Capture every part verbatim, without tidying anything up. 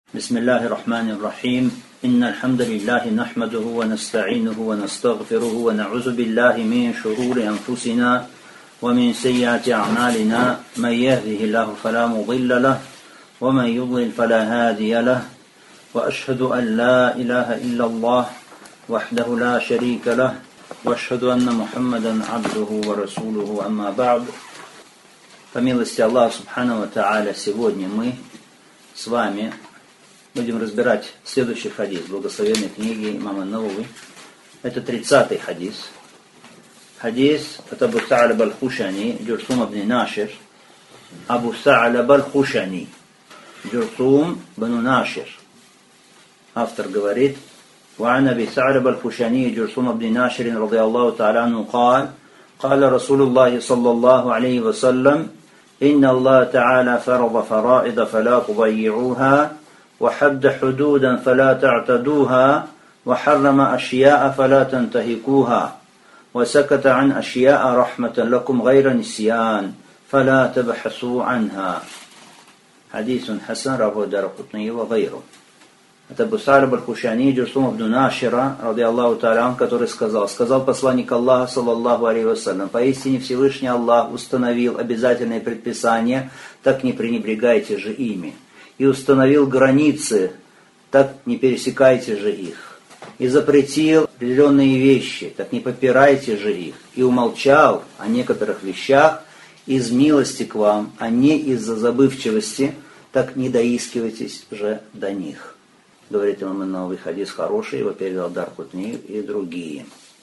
بسم الله الرحمن الرحيم إن الحمد لله نحمده ونستعينه ونستغفره ونعوذ بالله من شرور أنفسنا ومن سيئات أعمالنا من يهده الله فلا مضل له ومن يضلل فلا هادي له وأشهد أن لا إله إلا الله وحده لا شريك له وأشهد أن محمدا عبده ورسوله أما بعد. По милости Аллаха Субхану ва Тааля, сегодня мы с вами будем разбирать следующий хадис благословенной книги имама Навави. Это тридцатый хадис. Хадис от Абу Са'лаба аль-Хушани, Джурсум ибн Нашир. Абу Са'лаба аль-Хушани, Джурсум ибн Нашир. Автор говорит: وعن أبي ثعلبة الخشني جرثوم بن ناشر رضي الله تعالى عنه قال قال رسول الله صلى الله عليه وسلم إن الله تعالى فرض فرائض فلا تضيعوها وحد حدودا فلا تعتدوها وحرم أشياء فلا تنتهكوها وسكت عن أشياء رحمة لكم غير نسيان فلا تبحثوا عنها. حديث حسن رواه الدارقطني وغيره. Это Абу Са'лаба аль-Хушани, Джурсум ибн Нашира, ради Аллаху та'аля, который сказал, сказал посланник Аллаха, саллаллаху алейхи вассалям: поистине Всевышний Аллах установил обязательные предписания, так не пренебрегайте же ими. И установил границы, так не пересекайте же их. И запретил определенные вещи, так не попирайте же их. И умолчал о некоторых вещах из милости к вам, а не из-за забывчивости, так не доискивайтесь же до них. Говорит имам Навави, хадис хороший, его передал Даракутни и другие.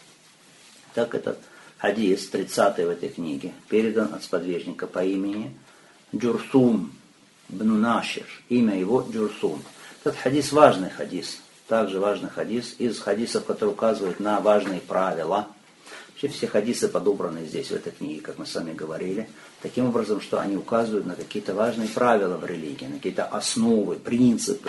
Так этот хадис, тридцатый в этой книге, передан от сподвижника по имени Джурсум ибн Нашир. Имя его Джурсум. Этот хадис важный хадис, также важный хадис из хадисов, которые указывают на важные правила. Вообще все хадисы подобраны здесь, в этой книге, как мы с вами говорили, таким образом, что они указывают на какие-то важные правила в религии, на какие-то основы, принципы,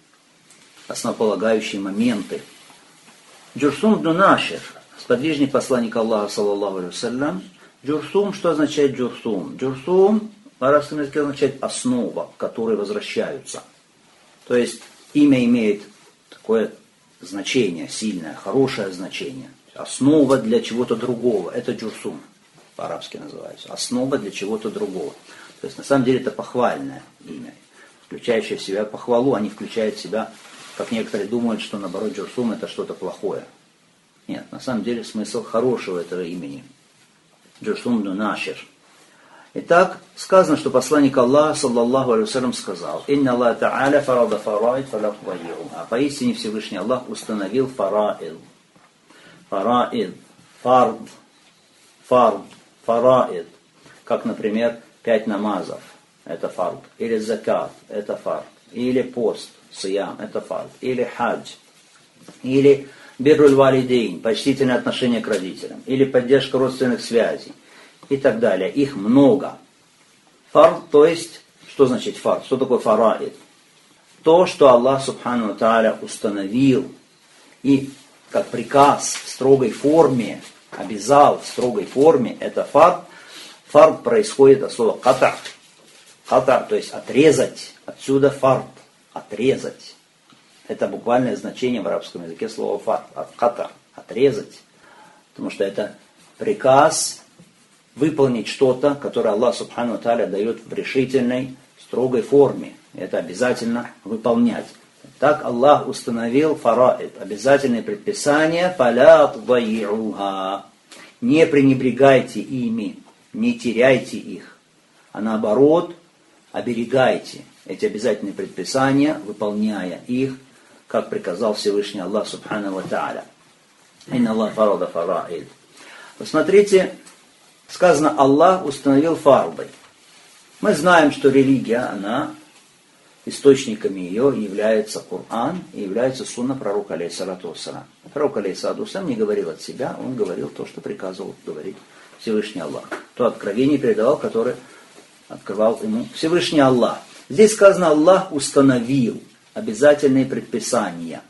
основополагающие моменты. Джурсум ибн Нашир, сподвижник посланника Аллаха, саллаллаху алейхи вассалям. Джурсум, что означает джурсум? Джурсум в арабском языке означает основа, к которой возвращаются. То есть имя имеет такое значение, сильное, хорошее значение. Основа для чего-то другого. Это джурсум, по-арабски называется. Основа для чего-то другого. То есть на самом деле это похвальное имя, включающее в себя похвалу, а не включает в себя, как некоторые думают, что наоборот джурсум это что-то плохое. Нет, на самом деле смысл хорошего этого имени. Джурсум ибн Нашир. Итак, сказано, что посланник Аллаха, саллаллаху алейхи вассалям, сказал: «Инна Аллаха та'аля фарада фараид фала tudayyi'уха». Поистине Всевышний Аллах установил фараид. Фараид. Фард. Фард. Фараид. Как, например, пять намазов. Это фард. Или закат. Это фард. Или пост. Сиям. Это фард. Или хадж. Или бирруль валидейн. Почтительное отношение к родителям. Или поддержка родственных связей. И так далее. Их много. Фард, то есть, что значит фард? Что такое фараид? То, что Аллах Субхану ва Тааля установил и как приказ в строгой форме, обязал в строгой форме, это фард. Фард происходит от слова ката. Ката, то есть отрезать. Отсюда фард. Отрезать. Это буквальное значение в арабском языке слова фард. От ката. Отрезать. Потому что это приказ выполнить что-то, которое Аллах Субхану ва Тааля дает в решительной, строгой форме. Это обязательно выполнять. Так Аллах установил фараид, обязательные предписания, фаля tudayyi'уха. Не пренебрегайте ими, не теряйте их, а наоборот, оберегайте эти обязательные предписания, выполняя их, как приказал Всевышний Аллах Субхану ва Тааля. Инна Аллах фарада фараид. Посмотрите, сказано, Аллах установил фарды. Мы знаем, что религия, она, источниками ее является Коран и является сунна пророка алейхиссалату вассалям. Пророк алейхиссалату вассалям не говорил от себя, он говорил то, что приказывал говорить Всевышний Аллах. То откровение передавал, которое открывал ему Всевышний Аллах. Здесь сказано, Аллах установил обязательные предписания.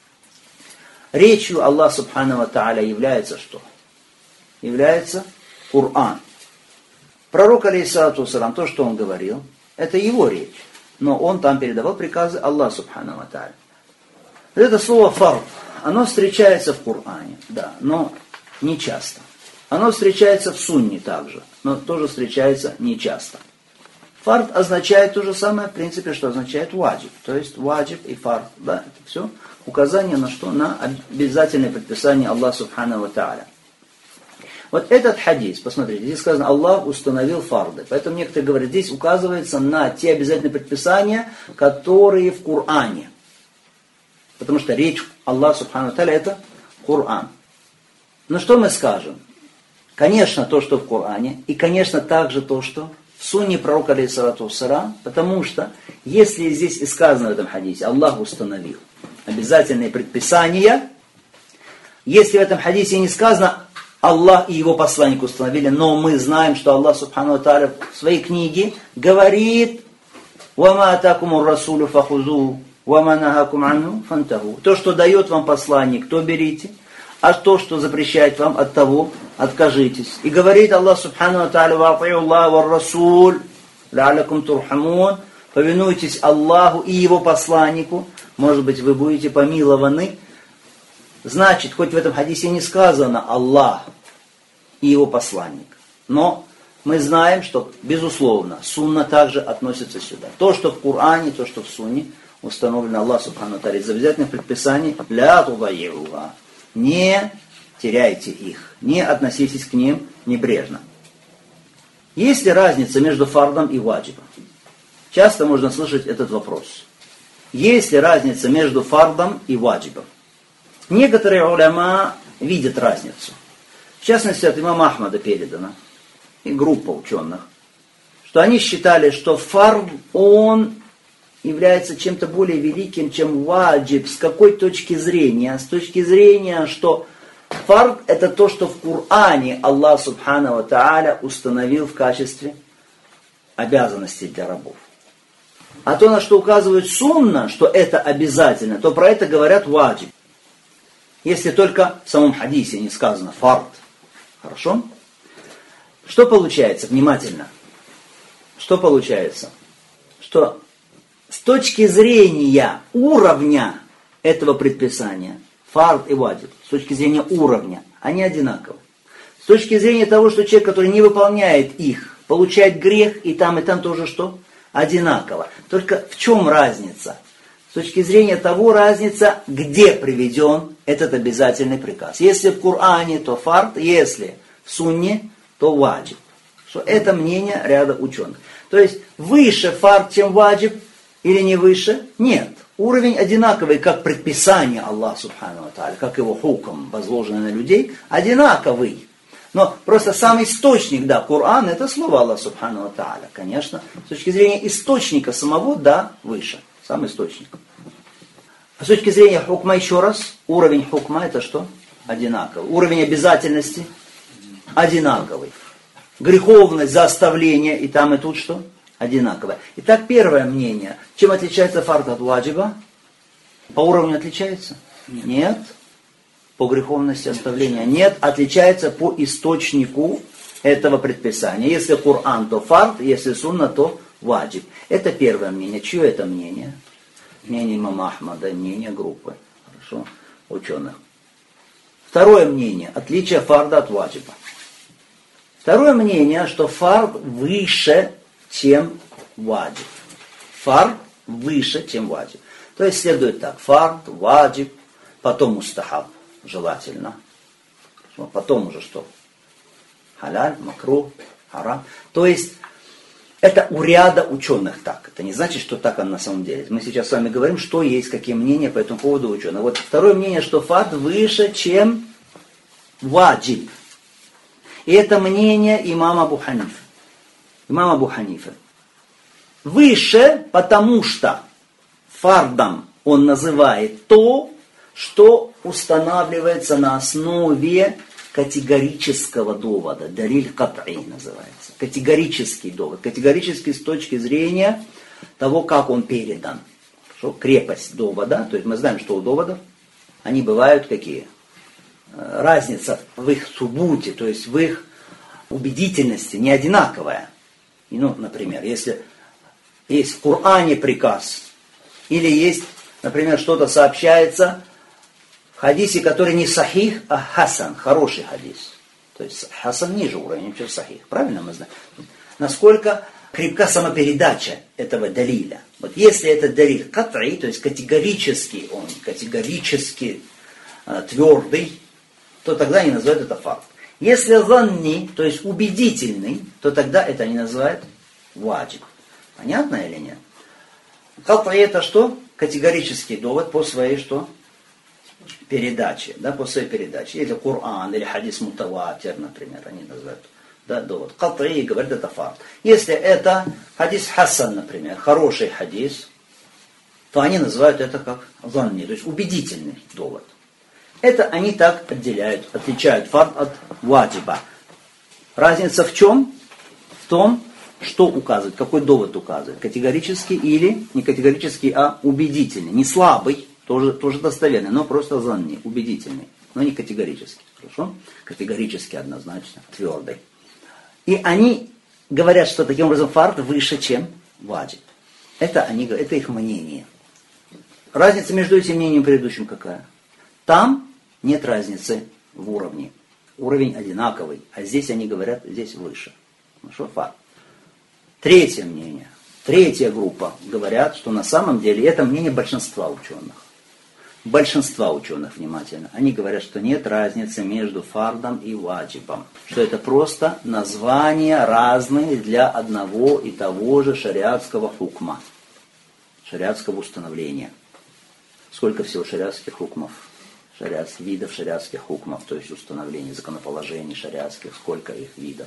Речью Аллаха Субхану ва Тааля является что? Является Коран. Пророк алейхиссалату вассалям, то, что он говорил, это его речь. но он там передавал приказы Аллаху субхану ва тааля. Это слово фард, оно встречается в Коране, да, но не часто. Оно встречается в сунне также, но тоже встречается не часто. Фард означает то же самое, в принципе, что означает ваджиб. То есть ваджиб и фард, да, это все указание на что? На обязательное предписание Аллаха субхану ва тааля. Вот этот хадис, посмотрите, здесь сказано, Аллах установил фарды. Поэтому некоторые говорят, здесь указывается на те обязательные предписания, которые в Коране. Потому что речь Аллаха субхану ва тааля это Коран. Но что мы скажем? Конечно, то, что в Коране, и, конечно, также то, что в сунне пророка, алейхиссалату вассалам, потому что, если здесь и сказано в этом хадисе, Аллах установил обязательные предписания, если в этом хадисе не сказано, Аллах и его посланник установили, но мы знаем, что Аллах субхану ва тааля в своей книге говорит, «Вама атакумур расулю фахузу, вама нахакум анну фантаху». То, что дает вам посланник, то берите, а то, что запрещает вам, от того откажитесь. И говорит Аллах субхану ва тааля, «Ваати'у Аллах ва расуль, ла'алякум турхамун». Повинуйтесь Аллаху и его посланнику, может быть, вы будете помилованы. Значит, хоть в этом хадисе не сказано Аллах и его посланник, но мы знаем, что, безусловно, сунна также относится сюда. То, что в Коране, то, что в сунне, установлено Аллах субхану ва тааля из обязательных предписаний, ля тудайюха. Не теряйте их, не относитесь к ним небрежно. Есть ли разница между фардом и ваджибом? Часто можно слышать этот вопрос. Есть ли разница между фардом и ваджибом? Некоторые уляма видят разницу. В частности, от имама Ахмада передано, и группа ученых, что они считали, что фард, он является чем-то более великим, чем ваджиб. С какой точки зрения? С точки зрения, что фард это то, что в Коране Аллах субхану ва тааля установил в качестве обязанностей для рабов. А то, на что указывает сунна, что это обязательно, то про это говорят ваджиб. Если только в самом хадисе не сказано фард. Хорошо? Что получается? Внимательно. Что получается? Что с точки зрения уровня этого предписания, фард и ваджиб, с точки зрения уровня, они одинаковы. С точки зрения того, что человек, который не выполняет их, получает грех, и там, и там тоже что? Одинаково. Только в чем разница? С точки зрения того разница, где приведен этот обязательный приказ. Если в Коране, то фард, если в сунне, то ваджиб. Что это мнение ряда ученых. То есть выше фард, чем ваджиб, или не выше? Нет. Уровень одинаковый, как предписание Аллаха субхану ва тааля, как его хукм, возложенный на людей, одинаковый. Но просто сам источник, да, Коран, это слово Аллаха субхану ва тааля, конечно. С точки зрения источника самого, да, выше. Сам источник. А с точки зрения хукма, еще раз, уровень хукма это что? Одинаковый. Уровень обязательности одинаковый. Греховность за оставление и там, и тут что? Одинаковое. Итак, первое мнение. Чем отличается фард от ваджиба? По уровню отличается? Нет. Нет. По греховности оставления? Нет. Отличается по источнику этого предписания. Если Коран, то фард, если сунна, то ваджиб. Это первое мнение. Чье это мнение? Мнение имама Ахмада, мнение группы. Хорошо? Ученых. Второе мнение. Отличие фарда от ваджиба. Второе мнение, что фард выше, чем ваджиб. Фард выше, чем ваджиб. То есть следует так. Фард, ваджиб, потом мустахаб. Желательно. Потом уже что? Халяль, макрух, харам. То есть это у ряда ученых так. Это не значит, что так оно на самом деле. Мы сейчас с вами говорим, что есть, какие мнения по этому поводу ученых. Вот второе мнение, что фард выше, чем ваджиб. И это мнение имама Абу Ханифа. Имам Абу Ханифа. Выше, потому что фардом он называет то, что устанавливается на основе категорического довода. Далиль кат'и называется. Категорический довод. Категорический с точки зрения того, как он передан. Что крепость довода. То есть мы знаем, что у доводов они бывают какие? Разница в их субуте, то есть в их убедительности не одинаковая. И, ну, например, если есть в Коране приказ, или есть, например, что-то сообщается в хадисе, который не сахих, а хасан, хороший хадис. То есть хасан ниже уровня, чем сахих. Правильно мы знаем? Насколько крепка самопередача этого далиля. Вот если это далиль кат'и, то есть категорически он, категорически э, твердый, то тогда они называют это факт. Если занни, то есть убедительный, то тогда это они называют ваджиб. Понятно или нет? Кат'и это что? Категорический довод по своей что? Передаче. Да, по своей передаче. Или Коран, или хадис мутаватир, например, они называют. Да, довод. Кат'и говорит, это факт. Если это хадис хасан, например, хороший хадис, то они называют это как занни, то есть убедительный довод. Это они так отделяют, отличают факт от ваджиба. Разница в чем? В том, что указывает, какой довод указывает. Категорический или не категорический, а убедительный. Не слабый, тоже, тоже достоверный, но просто занни, убедительный. Но не категорический. Хорошо? Категорически однозначно, твердый. И они говорят, что таким образом фард выше, чем ваджиб. Это, они, это их мнение. Разница между этим мнением и предыдущим какая? Там нет разницы в уровне. Уровень одинаковый. А здесь они говорят, здесь выше. Хорошо? Фард. Третье мнение. Третья группа говорят, что на самом деле это мнение большинства ученых. Большинства ученых внимательно. Они говорят, что нет разницы между фардом и ваджибом. Что это просто названия разные для одного и того же шариатского хукма. Шариатского установления. Сколько всего шариатских хукмов? Шариатских видов шариатских хукмов, то есть установлений, законоположений шариатских. Сколько их видов?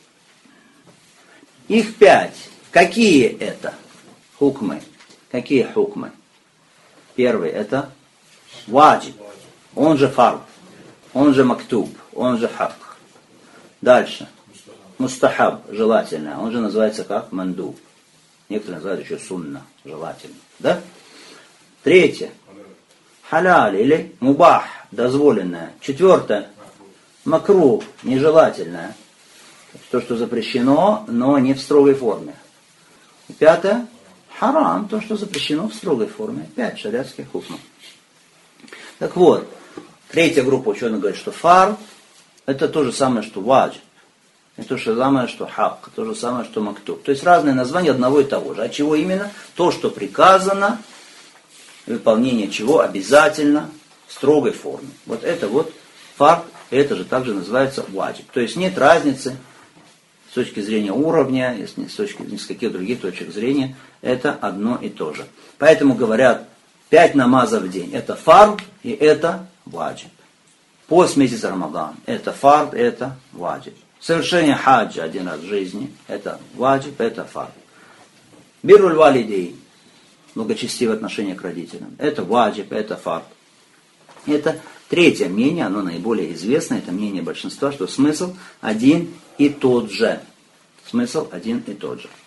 Их пять. Какие это хукмы? Какие хукмы? Первый это ваджиб, он же фард, он же мактуб, он же хак. Дальше. Мустахаб, желательное, он же называется как мандуб. Некоторые называют еще сунна, желательно. Да? Третье. Халяль или мубах, дозволенное. Четвертое. Макрух, нежелательное. То, что запрещено, но не в строгой форме. И пятое. Харам, то, что запрещено в строгой форме. Пять шариатских хукмов. Так вот, третья группа ученых говорит, что фард это то же самое, что ваджиб. Это то же самое, что хак. То же самое, что мактуб. То есть разные названия одного и того же. А чего именно? То, что приказано, выполнение чего обязательно в строгой форме. Вот это вот фард, это же также называется ваджиб. То есть нет разницы с точки зрения уровня, если с точки ни с каких других точек зрения, это одно и то же. Поэтому говорят, пять намазов в день это фард и это ваджиб. Пост месяца Рамадан это фард, это ваджиб. Совершение хаджа один раз в жизни это ваджиб, это фард. Бирруль валидей, благочестивое отношение к родителям, это ваджиб, это фард. Это третье мнение, оно наиболее известное, это мнение большинства, что смысл один и тот же. Смысл один и тот же.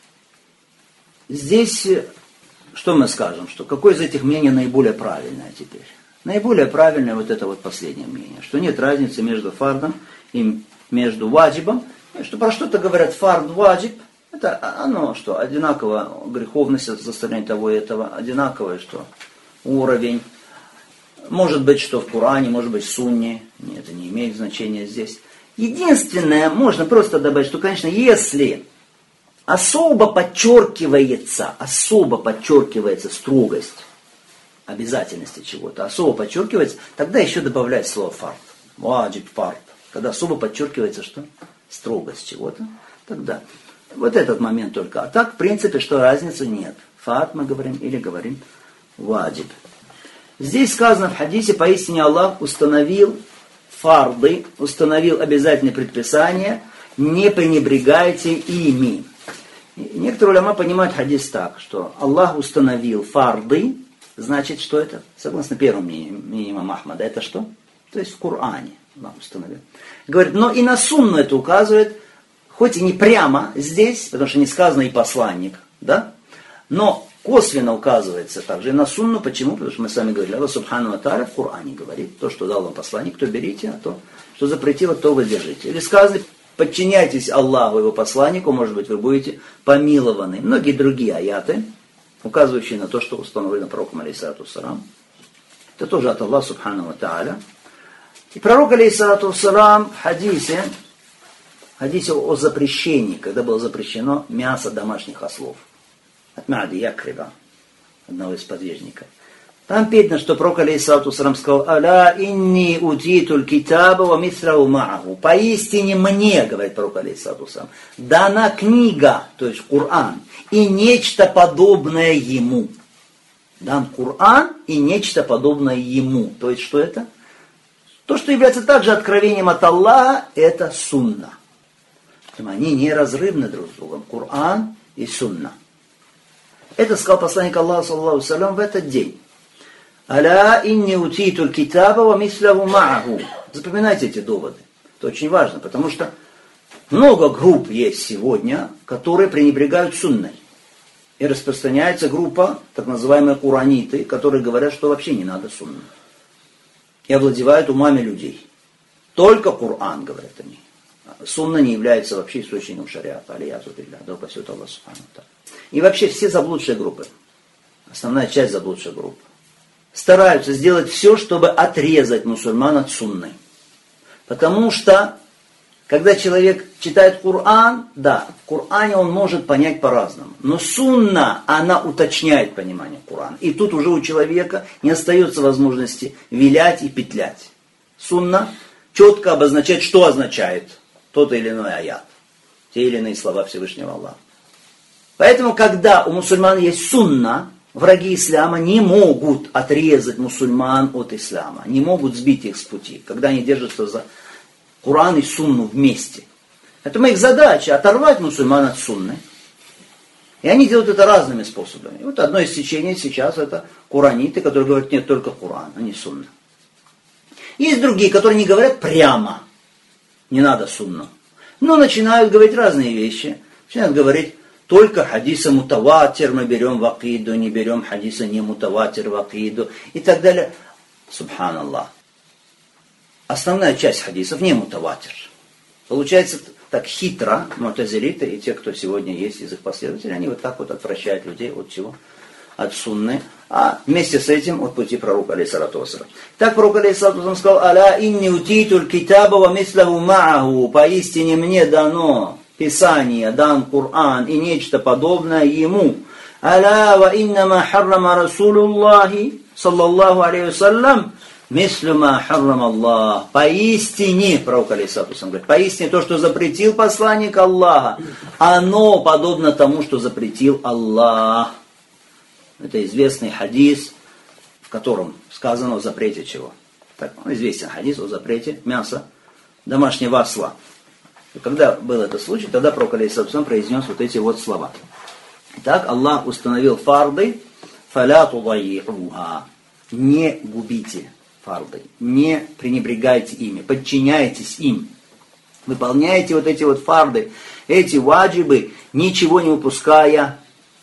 Здесь, что мы скажем, что какое из этих мнений наиболее правильное теперь? Наиболее правильное вот это вот последнее мнение, что нет разницы между фардом и между ваджибом. Что про что-то говорят фард, ваджиб, это оно что, одинаково греховность за стороны того и этого, одинаковое что, уровень. Может быть, что в Коране, может быть, в Сунне, нет, это не имеет значения здесь. Единственное, можно просто добавить, что, конечно, если особо подчеркивается, особо подчеркивается строгость обязательности чего-то, особо подчеркивается, тогда еще добавляет слово фард. Ваджиб, фард. Когда особо подчеркивается что? Строгость чего-то, тогда. Вот этот момент только. А так, в принципе, что разницы нет. Фард мы говорим или говорим ваджиб. Здесь сказано в хадисе, поистине Аллах установил фарды, установил обязательные предписания, не пренебрегайте ими. Некоторые уляма понимают хадис так, что Аллах установил фарды, значит, что это? Согласно первому мнению имама Ахмада, это что? То есть в Коране Аллах установил. Говорит, но и на сунну это указывает, хоть и не прямо здесь, потому что не сказано и посланник, да? Но косвенно указывается также и на сунну. Почему? Потому что мы сами говорили, Аллах Субхану ва Тааля в Коране говорит, то, что дал вам посланник, то берите, а то, что запретило, то вы держите. Или сказано, Подчиняйтесь Аллаху и Его посланнику, может быть, вы будете помилованы. Многие другие аяты, указывающие на то, что установлено пророком, алейхиссалату вассалам. Это тоже от Аллаха, субхану ва тааля. И пророк, алейхиссалату вассалам, в хадисе, в хадисе о запрещении, когда было запрещено мясо домашних ослов. От Ма'ди Якриба, одного из подвижников. Там передано, что пророк, алейхиссалату вассалам, сказал: «Аля инни утитуль китаба ва мисрау ма'аху». Поистине мне, говорит пророк, алейхиссалату вассалам, дана книга, то есть Коран, и нечто подобное ему. Дан Коран и нечто подобное ему. То есть что это? То, что является также откровением от Аллаха, это сунна. Они неразрывны друг с другом. Коран и сунна. Это сказал посланник Аллаха, саллаллаху алейхи ва саллям, в этот день. «Аля инни утитуль китаба ва мисляву ма'аху». Запоминайте эти доводы. Это очень важно, потому что много групп есть сегодня, которые пренебрегают сунной. И распространяется группа, так называемые кураниты, которые говорят, что вообще не надо сунна. И овладевают умами людей. Только Коран, говорят они. Сунна не является вообще источником шариата. Алиязу билля, да упасет Аллах субхану ва тааля. И вообще все заблудшие группы, основная часть заблудших групп, стараются сделать все, чтобы отрезать мусульман от сунны. Потому что, когда человек читает Коран, да, в Коране он может понять по-разному. Но сунна, она уточняет понимание Корана. И тут уже у человека не остается возможности вилять и петлять. Сунна четко обозначает, что означает тот или иной аят. Те или иные слова Всевышнего Аллаха. Поэтому, когда у мусульман есть сунна, враги ислама не могут отрезать мусульман от ислама. Не могут сбить их с пути, когда они держатся за Коран и сунну вместе. Поэтому их задача оторвать мусульман от сунны. И они делают это разными способами. И вот одно из течений сейчас это кураниты, которые говорят: нет, только Коран, а не сунна. Есть другие, которые не говорят прямо: не надо сунну. Но начинают говорить разные вещи. Начинают говорить: только хадиса мутаватир мы берем в акиду, не берем хадиса не мутаватир в акиду и так далее. Субханаллах. Основная часть хадисов не мутаватир. Получается так хитро, му'тазилиты и те, кто сегодня есть из их последователей, они вот так вот отвращают людей от чего? От сунны. А вместе с этим от пути пророка, алейхиссалату вассалам. Так пророк, алейхиссалату вассалам, сказал: «Аля инни утитуль китаба ва мислаху ма'аху». Поистине мне дано Писание, дан Коран и нечто подобное ему. «Аля ва иннама харрама Расулуллахи, саллаллаху алейхи вассалям, мислю ма харрам Аллах». Поистине, пророк, алейхиссалату вассалам, говорит, поистине то, что запретил посланник Аллаха, оно подобно тому, что запретил Аллах. Это известный хадис, в котором сказано о запрете чего? Так, известен хадис о запрете мяса домашнего осла. И когда был этот случай, тогда пророк, алейхиссалату вассалам, произнес вот эти вот слова. Итак, Аллах установил фарды, фаля тудайи'уха. Не губите фарды, не пренебрегайте ими, подчиняйтесь им. Выполняйте вот эти вот фарды, эти ваджибы, ничего не упуская,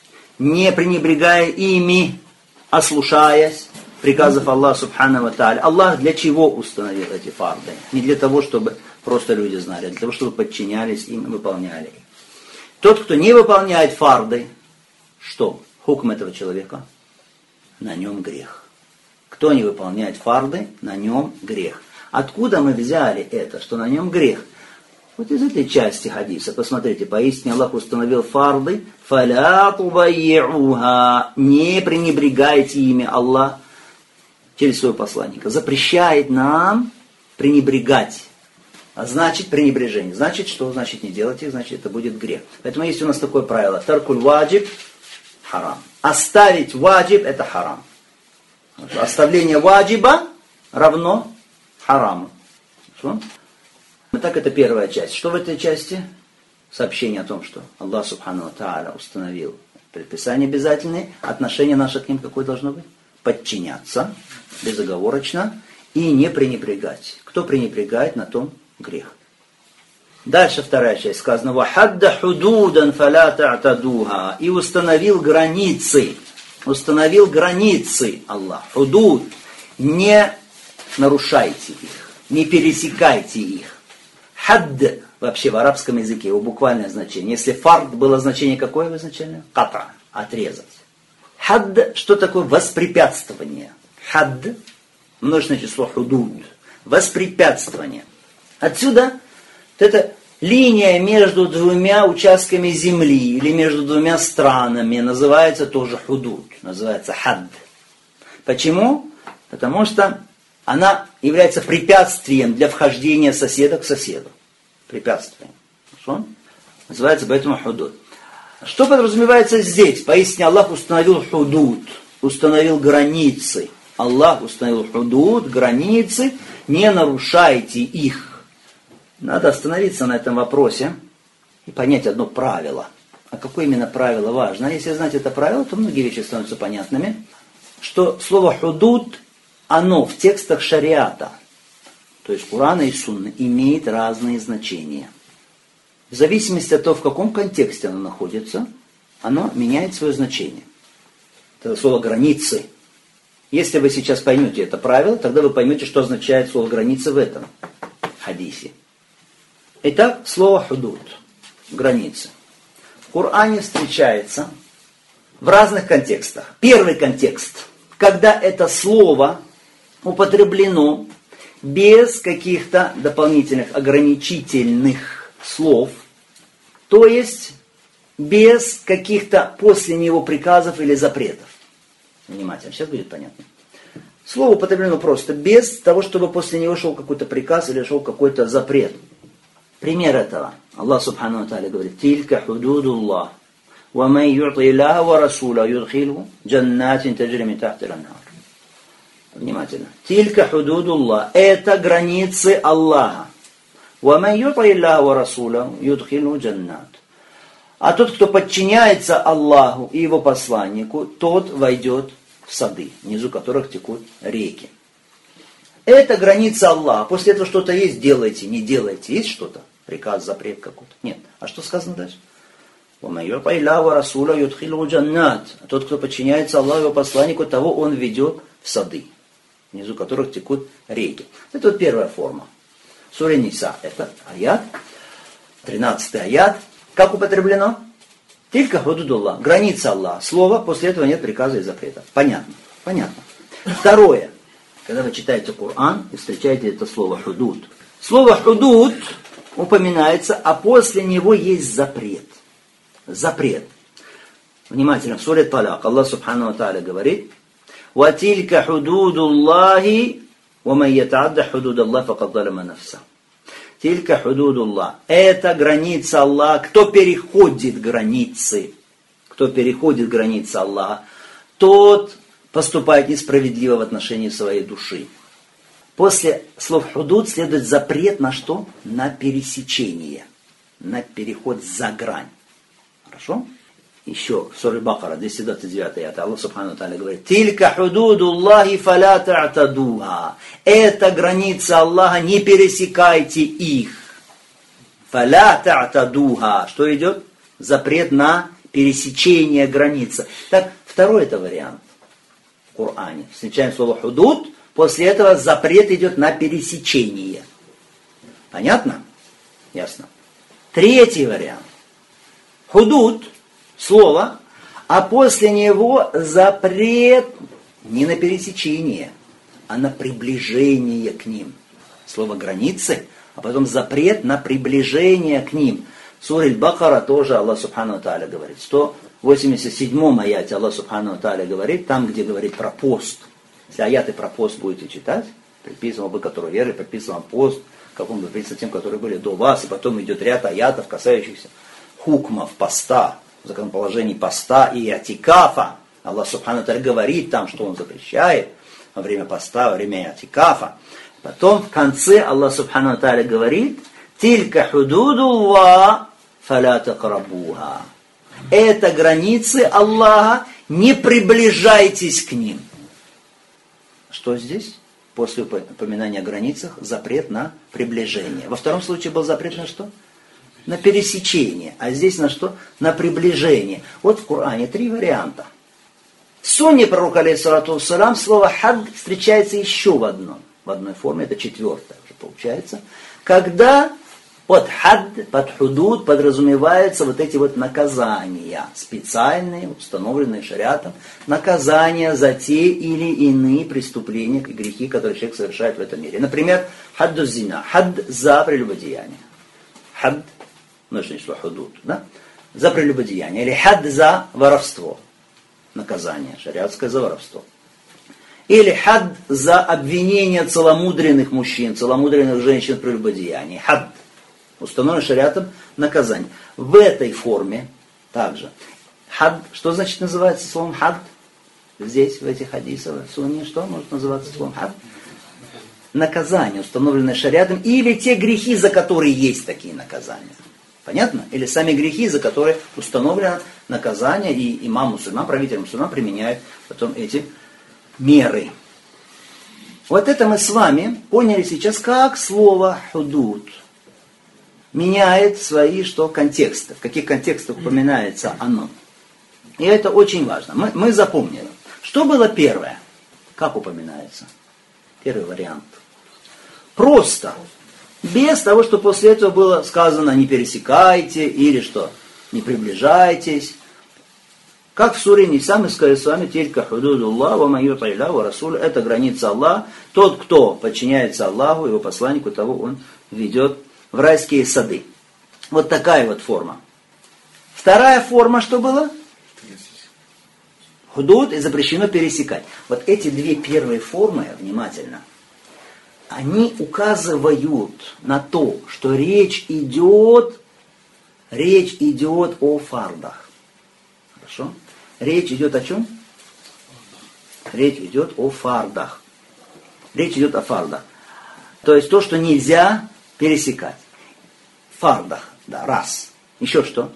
не пренебрегая ими, ослушаясь приказов Аллаха субхану ва тааля. Аллах для чего установил эти фарды? Не для того, чтобы просто люди знали, а для того, чтобы подчинялись им и выполняли их. Тот, кто не выполняет фарды, что? Хукм этого человека? На нем грех. Кто не выполняет фарды, на нем грех. Откуда мы взяли это, что на нем грех? Вот из этой части хадиса, посмотрите, поистине Аллах установил фарды, фаля тудайи'уха, не пренебрегайте ими. Аллах через своего посланника запрещает нам пренебрегать. А значит пренебрежение. Значит что? Значит не делать их, значит это будет грех. Поэтому есть у нас такое правило. Таркуль ваджиб харам. Оставить ваджиб это харам. Оставление ваджиба равно хараму. Что? Итак, это первая часть. Что в этой части? Сообщение о том, что Аллах субхану ва тааля установил предписания обязательные. Отношение наше к ним какое должно быть? Подчиняться безоговорочно и не пренебрегать. Кто пренебрегает, на том грех. Дальше вторая часть сказано: «Вахадда худудан фаля та'тадуха». И установил границы. Установил границы Аллах. Худуд. Не нарушайте их. Не пересекайте их. Хадд. вообще в арабском языке, его буквальное значение. Если фард было значение какое изначально? Ката, отрезать. Хадд, что такое воспрепятствование? Хадд, множественное число худуд, воспрепятствование. Отсюда вот эта линия между двумя участками земли или между двумя странами называется тоже худуд, называется хадд. Почему? Потому что она является препятствием для вхождения соседа к соседу. Препятствием. Хорошо? Называется поэтому худуд. Что подразумевается здесь? Поистине Аллах установил худуд, установил границы. Аллах установил худуд, границы, не нарушайте их. Надо остановиться на этом вопросе и понять одно правило. А какое именно правило важно? Если знать это правило, то многие вещи становятся понятными. Что слово худуд, оно в текстах шариата, то есть Курана и Сунны, имеет разные значения. В зависимости от того, в каком контексте оно находится, оно меняет свое значение. Это слово «границы». Если вы сейчас поймете это правило, тогда вы поймете, что означает слово «границы» в этом хадисе. Итак, слово «худуд» – границы. В Коране встречается в разных контекстах. Первый контекст, когда это слово употреблено без каких-то дополнительных ограничительных слов, то есть без каких-то после него приказов или запретов. Внимательно, сейчас будет понятно. Слово употреблено просто, без того, чтобы после него шел какой-то приказ или шел какой-то запрет. Пример этого. Аллах Субхану ва Тааля говорит: «Тилька худудуллах, ва ман ю'ти Аллаха ва расула юдхилху джаннатин таджри мин тахтиха ан-нахар». Внимательно. «Тилька худудуллах» – это границы Аллаха. «Ва ман ю'ти Аллаха ва расула юдхилху джаннат». А тот, кто подчиняется Аллаху и его посланнику, тот войдет в сады, внизу которых текут реки. Это граница Аллаха. После этого что-то есть, делайте, не делайте. Есть что-то? Приказ, запрет какой-то? Нет. А что сказано дальше? А тот, кто подчиняется Аллаху и его посланнику, того он ведет в сады, внизу которых текут реки. Это вот первая форма. Сура Ниса. Это аят. тринадцатый аят. Как употреблено? Тилька худудуллах. Граница Аллаха. Слово, после этого нет приказа и запрета. Понятно. Понятно. Второе. Когда вы читаете Коран и встречаете это слово худуд. Слово худуд упоминается, а после него есть запрет. Запрет. Внимательно, в суре Таляк Аллах Субхану ва Тааля говорит: «Ватилька худудуллахи, ва ман ятаадда худудаллах факад залама нафса». Тилька худудуллах. Это граница Аллаха. Кто переходит границы, кто переходит границы Аллаха, тот поступает несправедливо в отношении своей души. После слов худуд следует запрет на что? На пересечение. На переход за грань. Хорошо? Еще в суре Бакара, двести двадцать девятый аят, Аллах Субхану ва Тааля говорит: «Тилька худудуллахи фаля та'тадуха». Это граница Аллаха, не пересекайте их. Фаля та'тадуха. Что идет? Запрет на пересечение границы. Так, второй это вариант. В Коране. Встречаем слово худуд, после этого запрет идет на пересечение. Понятно? Ясно. Третий вариант. Худуд, слово, а после него запрет не на пересечение, а на приближение к ним. Слово границы, а потом запрет на приближение к ним. Сура Аль-Бакара тоже Аллах Субхану ва Тааля говорит. сто восемьдесят седьмом аяте Аллах Субхану ва Тааля говорит, там, где говорит про пост. Если аяты про пост будете читать, предписано бы, который веры, предписан пост, как он предписан тем, которые были до вас, и потом идет ряд аятов, касающихся хукмов поста, законоположений поста и атикафа. Аллах Субхану ва Тааля говорит там, что он запрещает во время поста, во время атикафа. Потом в конце Аллах Субхану ва Тааля говорит: «Тилька худудуллах фаля такрабуха». Это границы Аллаха, не приближайтесь к ним. Что здесь? После упоминания о границах запрет на приближение. Во втором случае был запрет на что? На пересечение. А здесь на что? На приближение. Вот в Коране три варианта. В Сунне пророка, алейхиссалату вассалам, слово хадд встречается еще в одном. В одной форме, это четвертое уже получается. Когда Под хадд, под худуд подразумеваются вот эти вот наказания, специальные, установленные шариатом, наказания за те или иные преступления и грехи, которые человек совершает в этом мире. Например, хадду зина, хадд за прелюбодеяние. Хадд, множественное число худуд, да? За прелюбодеяние. Или хадд за воровство. Наказание шариатское за воровство. Или хадд за обвинение целомудренных мужчин, целомудренных женщин в прелюбодеянии. Хадд. Установлено шариатом наказание. В этой форме также. Хадд, что значит называется словом хадд? Здесь, в этих хадисах, в сунне, что может называться словом хадд? Наказание, установленное шариатом, или те грехи, за которые есть такие наказания. Понятно? Или сами грехи, за которые установлено наказание, и имам мусульман, правитель мусульман применяет потом эти меры. Вот это мы с вами поняли сейчас, как слово худуд меняет свои что, контексты, в каких контекстах упоминается оно. И это очень важно. Мы, мы запомнили. Что было первое? Как упоминается? Первый вариант. Просто. Без того, что после этого было сказано не пересекайте или что, не приближайтесь. Как в суре Ниса мы сказали с вами, тилька худудуллах ва ман ютилля ва расуль, это граница Аллаха. Тот, кто подчиняется Аллаху, его посланнику, того он ведет в райские сады. Вот такая вот форма. Вторая форма, что была? Худуд, и запрещено пересекать. Вот эти две первые формы, внимательно, они указывают на то, что речь идет, речь идет о фардах. Хорошо? Речь идет о чем? Речь идет о фардах. Речь идет о фардах. То есть то, что нельзя пересекать. Фардах, да, раз. Еще что?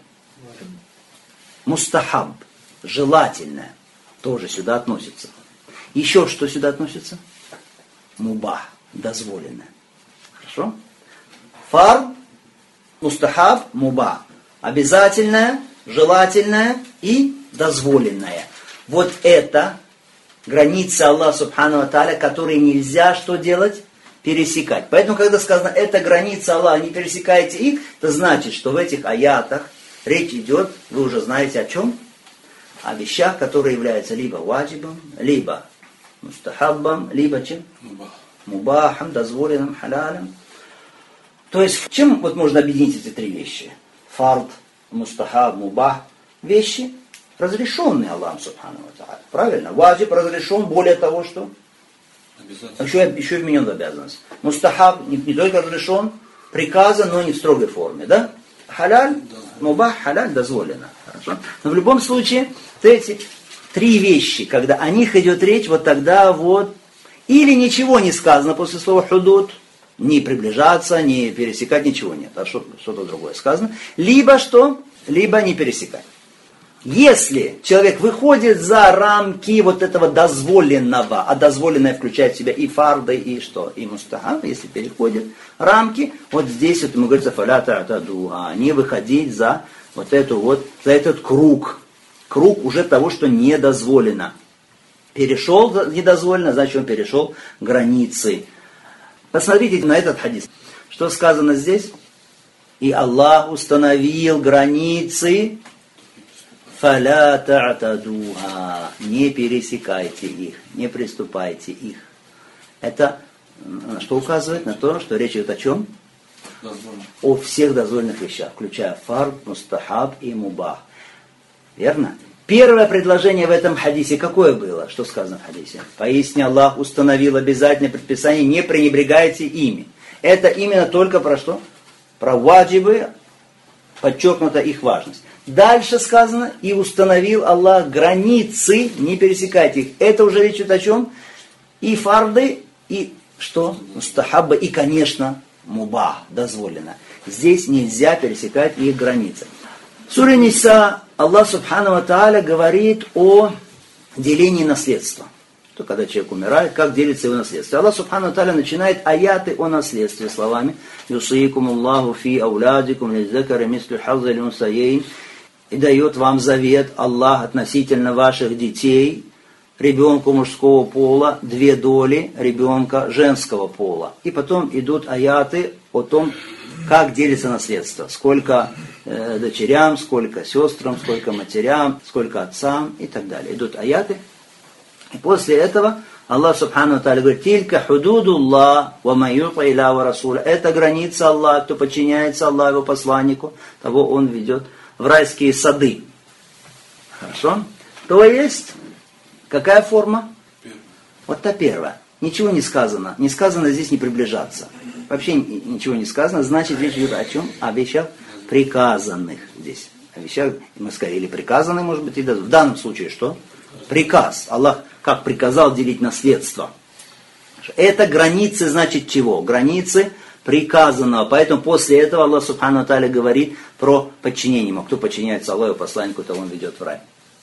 Мустахаб, желательное, тоже сюда относится. Еще что сюда относится? Мубах, дозволенное. Хорошо? Фард, мустахаб, мубах. Обязательное, желательное и дозволенное. Вот это граница Аллаха Субхану ва Тааля, которые нельзя что делать? Пересекать. Поэтому, когда сказано, это граница Аллаха, не пересекайте их, это значит, что в этих аятах речь идет, вы уже знаете о чем? О вещах, которые являются либо ваджибом, либо мустахаббом, либо чем? Мубахом, дозволенным, халялем. То есть, чем вот можно объединить эти три вещи? Фард, мустахаб, мубах. Вещи, разрешенные Аллахом Субхану ва Тааля. Правильно? Ваджиб разрешен, более того, что? Еще, еще и вменен в обязанность. Мустахаб не, не только разрешен, приказан, но не в строгой форме. Да? Халяль, мубах, халяль дозволено. Хорошо? Но в любом случае, эти три вещи, когда о них идет речь, вот тогда вот, или ничего не сказано после слова худуд, не приближаться, не пересекать, ничего нет. А что, что-то другое сказано. Либо что? Либо не пересекать. Если человек выходит за рамки вот этого дозволенного, а дозволенное включает в себя и фарды, и что, и мустахаб, если переходит рамки, вот здесь вот ему говорится фаля та'тадуха, не выходить за вот эту вот, за этот круг, круг уже того, что не дозволено. Перешел недозволено, значит он перешел границы. Посмотрите на этот хадис. Что сказано здесь? И Аллах установил границы, фаля та'тадуха, не пересекайте их, не приступайте их. Это на что указывает? На то, что речь идет о чем? Дозволено. О всех дозволенных вещах, включая фард, мустахаб и мубах. Верно? Первое предложение в этом хадисе какое было? Что сказано в хадисе? Поистине Аллах установил обязательное предписание, не пренебрегайте ими. Это именно только про что? Про ваджибы, подчеркнута их важность. Дальше сказано, и установил Аллах границы, не пересекайте их. Это уже речь идет о чем? И фарды, и что? Мустахабба, и, конечно, мубах, дозволено. Здесь нельзя пересекать их границы. В суре Ниса Аллах Субхану ва Тааля говорит о делении наследства. То, когда человек умирает, как делится его наследство. Аллах Субхану ва Тааля начинает аяты о наследстве словами «Юсаикум Аллаху фи аулядикум лиззакари мислю хаззил унсайейн». И дает вам завет Аллах относительно ваших детей, ребенку мужского пола, две доли ребенка женского пола. И потом идут аяты о том, как делится наследство, сколько э, дочерям, сколько сестрам, сколько матерям, сколько отцам и так далее. Идут аяты. И после этого Аллах Субхану Тааля говорит: «Тилька худудуллах, ва ман юти илля ва расуля». Это граница Аллаха, кто подчиняется Аллаху, его посланнику, того он ведет в райские сады. Хорошо? То есть, какая форма? Вот та первая. Ничего не сказано. Не сказано здесь не приближаться. Вообще ничего не сказано. Значит, речь идет о чем? О вещах приказанных здесь. О вещах, мы сказали, или приказанные, может быть, и даже. В данном случае что? Приказ. Аллах как приказал делить наследство. Это границы, значит, чего? Границы приказанного. Поэтому после этого Аллах Субхану Тааля говорит про подчинение ему. Кто подчиняется Аллаху, посланнику, того он ведет в рай.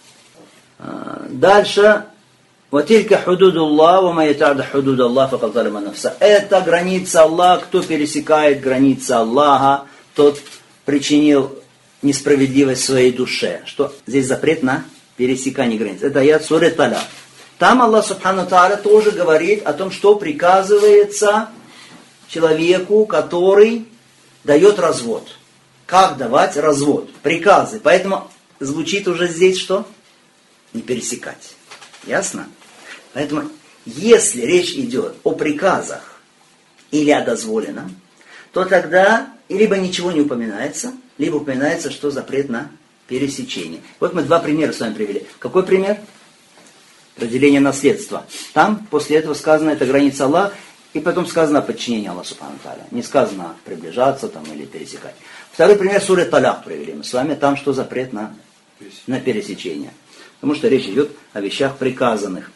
Дальше. «Ватилька худудуллах, ва ман ятa'адда худудаллах, факад залима нафса». Это граница Аллаха. Кто пересекает границы Аллаха, тот причинил несправедливость своей душе. Что здесь запрет на пересекание границ. Это аят суры Таляк. Там Аллах Субхану Тааля тоже говорит о том, что приказывается человеку, который дает развод. Как давать развод? Приказы. Поэтому звучит уже здесь что? Не пересекать. Ясно? Поэтому, если речь идет о приказах или о дозволенном, то тогда либо ничего не упоминается, либо упоминается, что запрет на пересечение. Вот мы два примера с вами привели. Какой пример? Разделение наследства. Там после этого сказано, это граница Аллаха, и потом сказано о подчинении Аллаху Субхану Тааля. Не сказано приближаться там, или пересекать. Второй пример суры Таляк привели мы с вами. Там что запрет на, на пересечение. Потому что речь идет о вещах приказанных.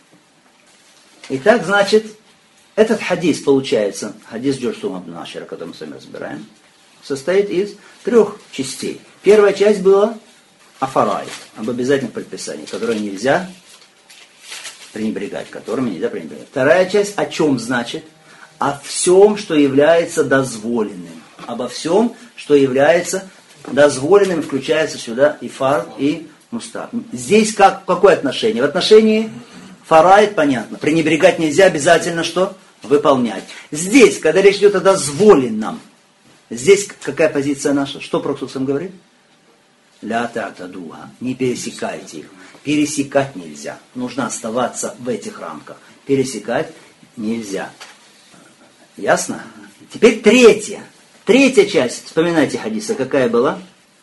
Итак, значит, этот хадис получается, хадис Джурсума ибн Ашира, который мы с вами разбираем, состоит из трех частей. Первая часть была о фарай, об обязательных предписаниях, которые нельзя пренебрегать, которыми нельзя пренебрегать. Вторая часть о чем значит? О всем, что является дозволенным. Обо всем, что является дозволенным, включается сюда и фард, и мустахаб. Здесь как, какое отношение? В отношении фарайд понятно. Пренебрегать нельзя, обязательно что? Выполнять. Здесь, когда речь идет о дозволенном, здесь какая позиция наша? Что Пророк сам говорит? Ля та'тадуха. Не пересекайте их. Пересекать нельзя. Нужно оставаться в этих рамках. Пересекать нельзя. Ясно? Теперь третья. Третья часть. Вспоминайте хадиса. Какая была?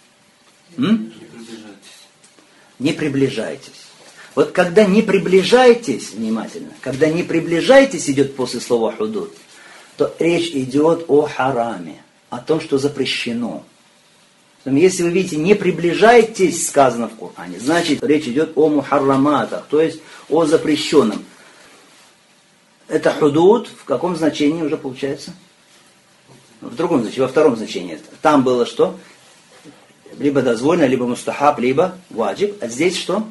М? Не приближайтесь. Вот когда не приближайтесь, внимательно, когда не приближайтесь идет после слова худуд, то речь идет о хараме, о том, что запрещено. Если вы видите, не приближайтесь, сказано в Коране, значит речь идет о мухарраматах, то есть о запрещенном. Это худуд в каком значении уже получается? В другом значении, во втором значении. Там было что? Либо дозволено, либо мустахаб, либо ваджиб. А здесь что?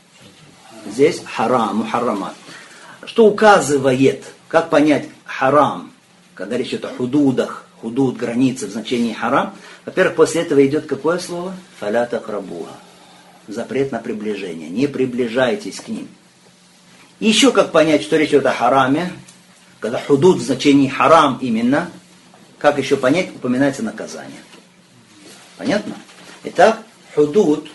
Здесь харам, мухаррамат. Что указывает, как понять харам, когда речь идет о худудах, худуд, границы в значении харам. Во-первых, после этого идет какое слово? Фаля такрабуха. Запрет на приближение. Не приближайтесь к ним. Еще как понять, что речь идет о хараме, когда худуд в значении харам именно, как еще понять, упоминается наказание. Понятно? Итак, худуд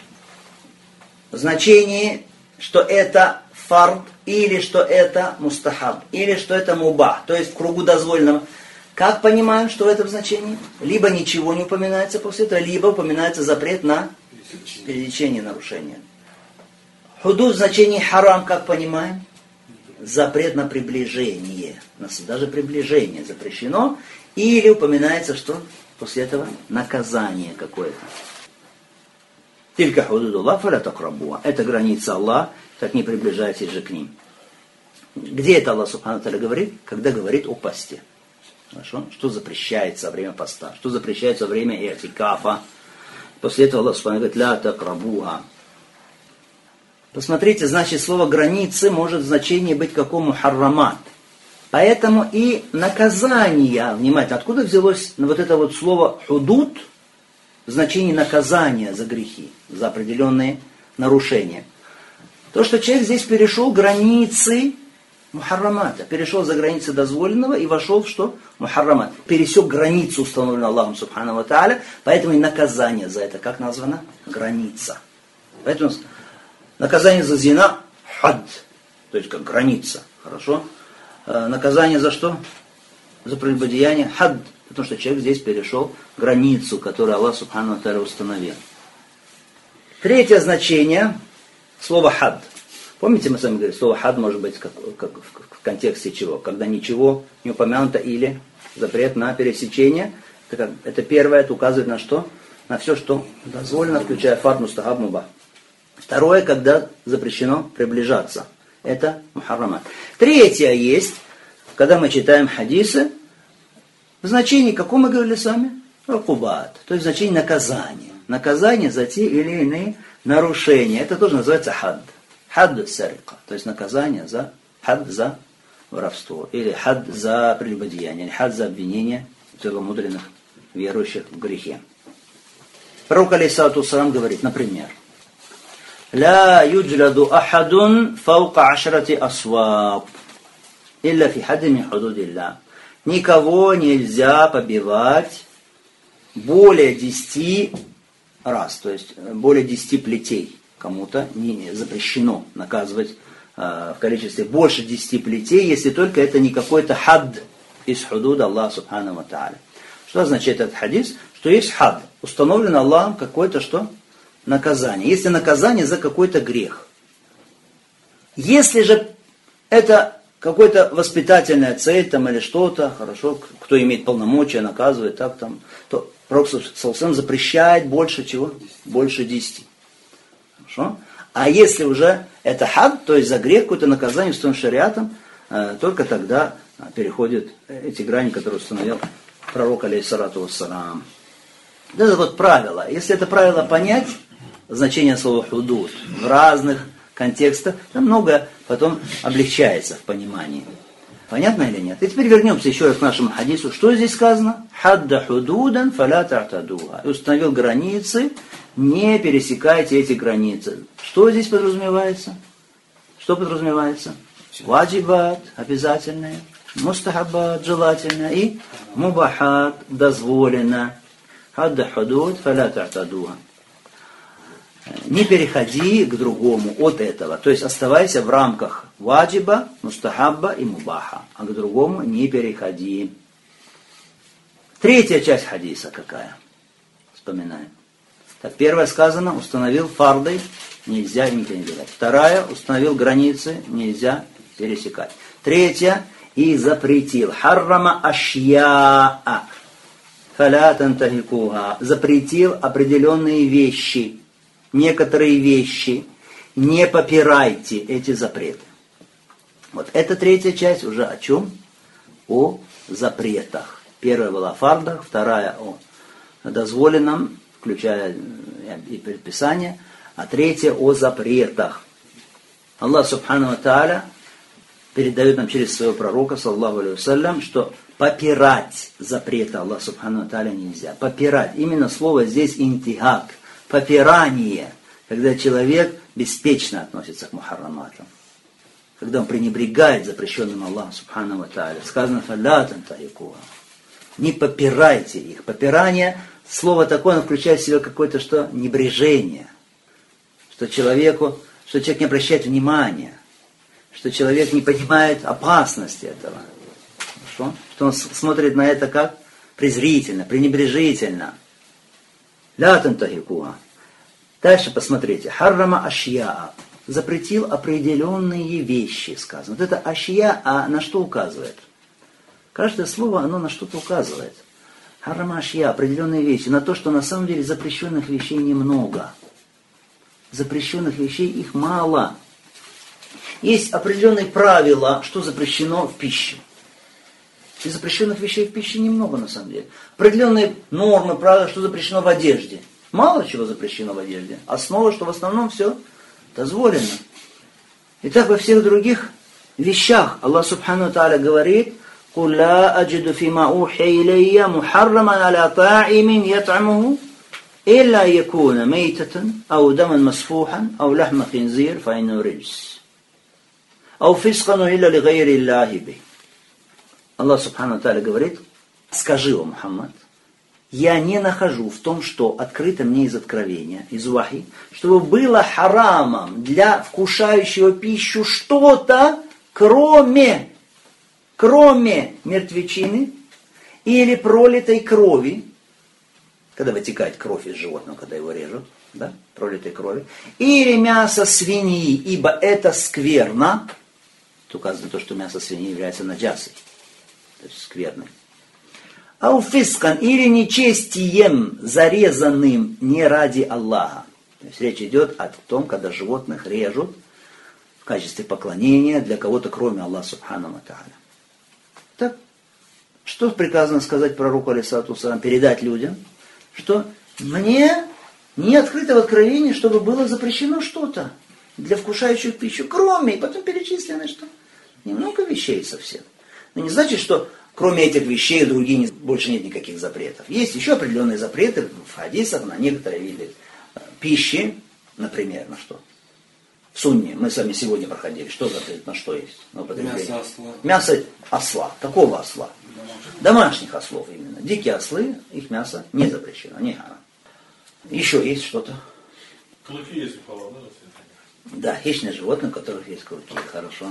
в значении, что это фард, или что это мустахаб, или что это мубах, то есть в кругу дозволенного. Как понимаем, что в этом значении? Либо ничего не упоминается после этого, либо упоминается запрет на пересечение нарушения. Худуд в значении харам, как понимаем? Запрет на приближение. Даже приближение запрещено. Или упоминается, что после этого наказание какое-то. Тилька худудуллах фаля такрабуха. Это граница Аллаха, так не приближайтесь же к ним. Где это Аллах Субхану Тааля говорит? Когда говорит о посте. Хорошо? Что запрещается во время поста? Что запрещается во время и'тикафа? После этого Аллах Субхану говорит ля такрабуха. Посмотрите, значит, слово границы может в значении быть какому мухаррамат. Поэтому и наказание, внимательно, откуда взялось вот это вот слово худуд в значении наказания за грехи, за определенные нарушения. То, что человек здесь перешел границы мухаррамата. Перешел за границы дозволенного и вошел в что? Мухаррамат. Пересек границу, установленную Аллахом Субхану ва Тааля, поэтому и наказание за это, как названо? Граница. Поэтому наказание за зина – хад, то есть как граница. Хорошо? Наказание за что? За прелюбодеяние – хад, потому что человек здесь перешел границу, которую Аллах Субхану ва Тааля установил. Третье значение слова хад. Помните, мы с вами говорили, слово хад может быть как, как, в контексте чего? Когда ничего не упомянуто или запрет на пересечение. Это, как, это первое, это указывает на что? На все, что дозволено, включая фард, мустахаб, мубах. Второе, когда запрещено приближаться. Это мухаррамат. Третье есть, когда мы читаем хадисы, в значении, каком мы говорили с вами? Рукубат, то есть в значении наказания. Наказание за те или иные нарушения. Это тоже называется хад. Хад сарика, то есть наказание за хад за воровство, или хад за прелюбодеяние, или хад за обвинение целомудренных верующих в грехе. Пророк алейхиссалату вассалам говорит, например, «Ла юджладу ахадун фаука ашрати асваб, илля фи хадди мин худудилля». Никого нельзя побивать более десяти раз, то есть более десяти плетей. Кому-то не запрещено наказывать э, в количестве больше десяти плетей, если только это не какой-то хад из худуда Аллаха Субхану ва Тааля. Что означает этот хадис? Что есть хад, установлено Аллахом какое-то что? Наказание. Если наказание за какой-то грех. Если же это какой-то воспитательная цель там, или что-то, хорошо, кто имеет полномочия, наказывает, так там, то Пророк ﷺ запрещает больше чего? Больше десяти. Хорошо? А если уже это хад, то есть за грех, какое-то наказание установленное шариатом, э, только тогда переходят эти грани, которые установил пророк алейхиссалату вассалам. Это вот правило. Если это правило понять, значение слова худуд в разных контекстах, то многое потом облегчается в понимании. Понятно или нет? И теперь вернемся еще раз к нашему хадису. Что здесь сказано? Хадда худудан фаля та'тадуха. И установил границы, не пересекайте эти границы. Что здесь подразумевается? Что подразумевается? Ваджибат, обязательное, мустахаббат, желательное, и мубахат, дозволено. Хадда худуд фаля та'тадуха. Не переходи к другому от этого. То есть оставайся в рамках ваджиба, мустахабба и мубаха. А к другому не переходи. Третья часть хадиса какая? Вспоминаем. Так, первая сказано, установил фарды, нельзя им перебегать. Вторая, установил границы, нельзя пересекать. Третья, и запретил. Харрама ашьяа. Фаля тантахикуха. Запретил определенные вещи. Некоторые вещи, не попирайте эти запреты. Вот эта третья часть уже о чем? О запретах. Первая была о фардах, вторая о дозволенном, включая и предписание, а третья о запретах. Аллах Субхану ва Тааля передает нам через своего пророка, саллаллаху алейхи вассалям, что попирать запреты Аллаха Субхану ва Тааля нельзя. Попирать. Именно слово здесь интихак. Попирание, когда человек беспечно относится к мухарраматам, когда он пренебрегает запрещенным Аллахом Субхану ва Тааля. Сказано фалятан тарикуа. Не попирайте их. Попирание, слово такое, оно включает в себя какое-то что? Небрежение. Что человеку, что человек не обращает внимания, что человек не понимает опасности этого. Что? Что он смотрит на это как презрительно, пренебрежительно. Ля тантахикуа. Дальше посмотрите. Харрама ашьяа. Запретил определенные вещи, сказано. Вот это ашья, а на что указывает? Каждое слово, оно на что-то указывает. Харрама ашья, определенные вещи. На то, что на самом деле запрещенных вещей немного. Запрещенных вещей их мало. Есть определенные правила, что запрещено в пище. И запрещенных вещей в пище немного на самом деле. Определенные нормы, правила, что запрещено в одежде. Мало чего запрещено в одежде. Основа, что в основном все дозволено. И так во всех других вещах Аллах Субхану Тааля говорит: «Куль ла аджиду фима ухи илейя мухарраман аля та'имин ят'амуху илля якуна мейтатан ау даман масфухан ау лахма хинзир фа инну риджс». Ау фискану илля ли гайри илляхи би. Аллах Субхану Тааля говорит, скажи, о Мухаммад, я не нахожу в том, что открыто мне из откровения, из вахи, чтобы было харамом для вкушающего пищу что-то, кроме, кроме мертвечины или пролитой крови, когда вытекает кровь из животного, когда его режут, да, пролитой крови, или мясо свиньи, ибо это скверно. Тут указано то, что мясо свиньи является наджасой, то есть скверной. Ауфискан или нечестием, зарезанным не ради Аллаха. То есть речь идет о том, когда животных режут в качестве поклонения для кого-то, кроме Аллаха Субхану ва Тааля. Так, что приказано сказать пророку, алейхиссалату вассалам, передать людям? Что мне не открыто в откровении, чтобы было запрещено что-то для вкушающих пищу, кроме, и потом перечислено, что немного вещей совсем. Но не значит, что кроме этих вещей другие больше нет никаких запретов. Есть еще определенные запреты в хадисах на некоторые виды пищи, например, на что? В сунне мы с вами сегодня проходили. Что запрет, на что есть? На Мясо осла. Мясо осла. Какого осла? Домашних ослов именно. Дикие ослы, их мясо не запрещено. Не харам. Еще есть что-то? Клыки есть у халал, да? Да, хищные животные, у которых есть клыки. Хорошо.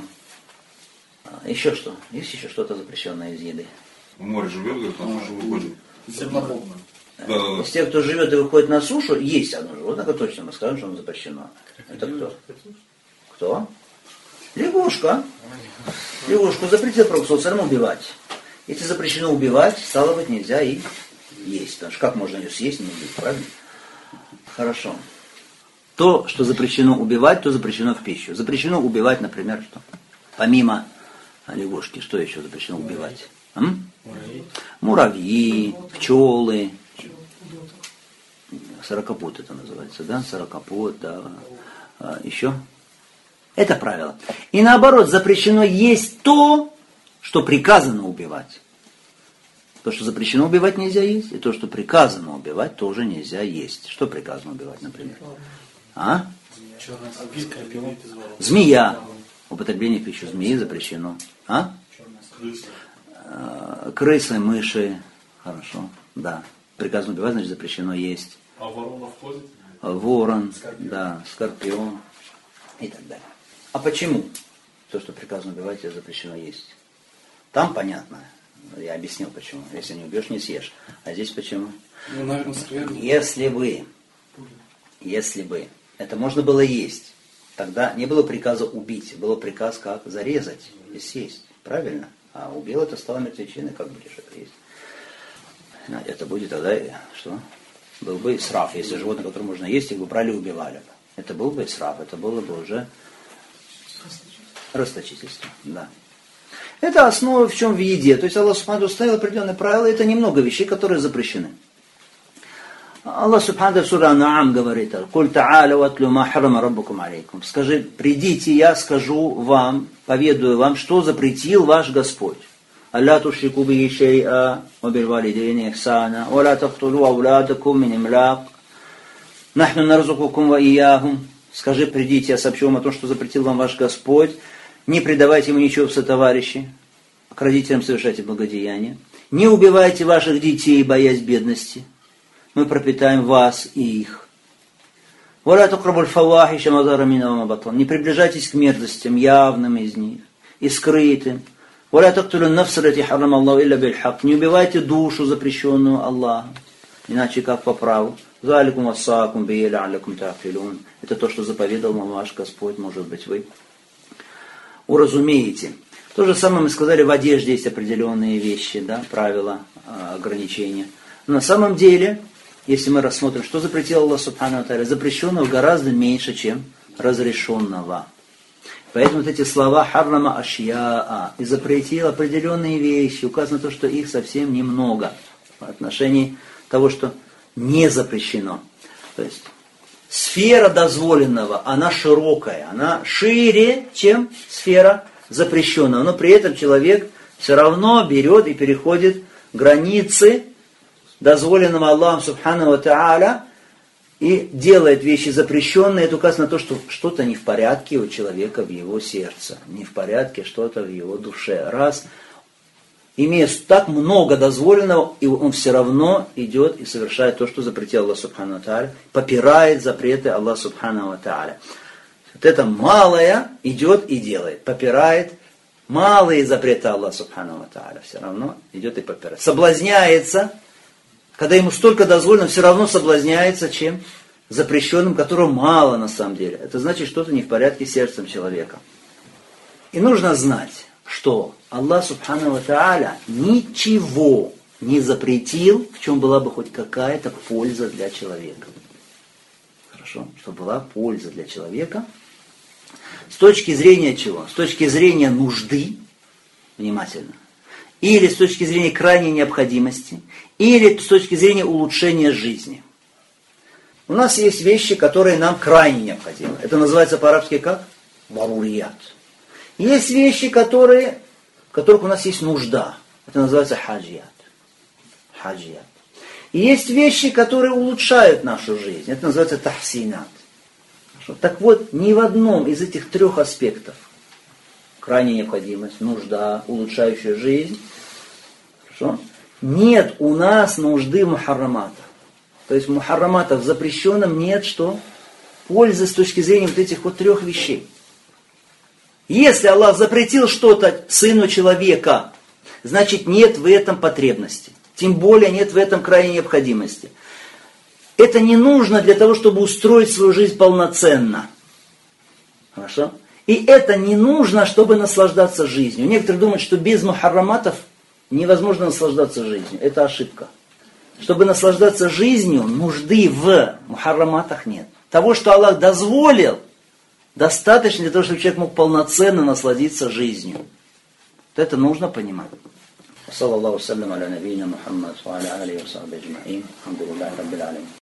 А, еще что? Есть еще что-то запрещенное из еды? В море живет, говорит, на сушу выходит. Земнобобно. Да, да, да. Из тех, кто живет и выходит на сушу, есть одно животное, которое точно мы скажем, что оно запрещено. Это кто? Кто? Лягушка. Лягушку запретил Пророк саллаллаху алейхи ва саллям убивать. Если запрещено убивать, стало быть, нельзя и есть. Потому что как можно ее съесть, не убить, правильно? Хорошо. То, что запрещено убивать, то запрещено в пищу. Запрещено убивать, например, что? Помимо лягушки, что еще запрещено убивать? М? Муравьи. Муравьи, пчелы. Сорокопут это называется, да? Сорокопут, да. А, еще? Это правило. И наоборот, запрещено есть то, что приказано убивать. То, что запрещено убивать, нельзя есть. И то, что приказано убивать, тоже нельзя есть. Что приказано убивать, например? А? Змея. Употребление в пищу змеи запрещено. А? Крысы, мыши. Хорошо. Да. Приказано убивать, значит запрещено есть. А ворона входит? Ворон, скорпион. Да, скорпион и так далее. А почему то, что приказано убивать, запрещено есть? Там понятно. Я объяснил почему. Если не убьешь, не съешь. А здесь почему? Ну, наверное, скверно. Если бы, если бы это можно было есть, тогда не было приказа убить, был приказ как зарезать и съесть. Правильно? А убил, это стало мертвечиной, как будешь это есть. Это будет тогда, что? Был бы исраф, если животное, которое можно есть, их бы брали и убивали. Это был бы исраф, это было бы уже расточительство. Да. Это основа в чем в еде. То есть Аллах Субхану установил определенные правила, это немного вещей, которые запрещены. Аллах Субхану в суре Ан-А'ам говорит: «Куль та'аля ватлю ма харама раббукум алейкум». Скажи, придите, я скажу вам, поведаю вам, что запретил ваш Господь. ألا تشركوا به شيئا وبالوالدين إحسانا ولا تقتلوا أولادكم من إملاق نحن نرزقكم وإياهم. Скажи, придите, я сообщу вам о том, что запретил вам ваш Господь. Не предавайте ему ничего в сотоварищи. К родителям совершайте благодеяние. Не убивайте ваших детей, боясь бедности. Мы пропитаем вас и их. ولا تقربوا الفواحش ما ظهر منها وما بطن. Не приближайтесь к мерзостям, явным из них и скрытым. ولا تقتلوا النفس التي حرم الله إلا بالحق. Не убивайте душу, запрещенную Аллахом, иначе как по праву. ذلكم وصاكم به لعلكم تعقلون. Это то, что заповедал вам ваш Господь, может быть, вы уразумеете. То же самое мы сказали, в одежде есть определенные вещи, да, правила, ограничения. Но на самом деле, если мы рассмотрим, что запретил Аллах Субхану ва Тааля, запрещенного гораздо меньше, чем разрешенного. Поэтому вот эти слова «харрама ашьяа» и запретил определенные вещи, указано то, что их совсем немного в отношении того, что не запрещено. То есть сфера дозволенного, она широкая, она шире, чем сфера запрещенного. Но при этом человек все равно берет и переходит границы дозволенного Аллахом Субхану ва Тааля и делает вещи запрещенные, это указано на то, что что-то не в порядке у человека в его сердце, не в порядке что-то в его душе. Раз, имея так много дозволенного, и он все равно идет и совершает то, что запретил Аллах Субхану ва Тааля, попирает запреты Аллаха Субхану ва Тааля. Вот это малое идет и делает, попирает малые запреты Аллаха Субхану ва Тааля, все равно идет и попирает. Соблазняется, когда ему столько дозволено, все равно соблазняется чем? Запрещенным, которого мало на самом деле. Это значит, что-то не в порядке с сердцем человека. И нужно знать, что Аллах Субхану ва Тааля ничего не запретил, в чем была бы хоть какая-то польза для человека. Хорошо? Что была польза для человека. С точки зрения чего? С точки зрения нужды, внимательно, или с точки зрения крайней необходимости, или с точки зрения улучшения жизни. У нас есть вещи, которые нам крайне необходимы. Это называется по-арабски как? Дарурият. Есть вещи, которые, в которых у нас есть нужда. Это называется хаджият. Хаджият. И есть вещи, которые улучшают нашу жизнь. Это называется тахсинат. Так вот, ни в одном из этих трех аспектов, крайняя необходимость, нужда, улучшающая жизнь, хорошо, нет у нас нужды в мухарраматах. То есть в мухарраматах в запрещенном нет что? Пользы с точки зрения вот этих вот трех вещей. Если Аллах запретил что-то сыну человека, значит нет в этом потребности. Тем более нет в этом крайней необходимости. Это не нужно для того, чтобы устроить свою жизнь полноценно. Хорошо? И это не нужно, чтобы наслаждаться жизнью. Некоторые думают, что без мухарраматов невозможно наслаждаться жизнью. Это ошибка. Чтобы наслаждаться жизнью, нужды в мухарраматах нет. Того, что Аллах дозволил, достаточно для того, чтобы человек мог полноценно насладиться жизнью. Вот это нужно понимать. صلى الله وسلم على نبينا محمد وعلى آله وصحبه أجمعين الحمد لله رب العالمين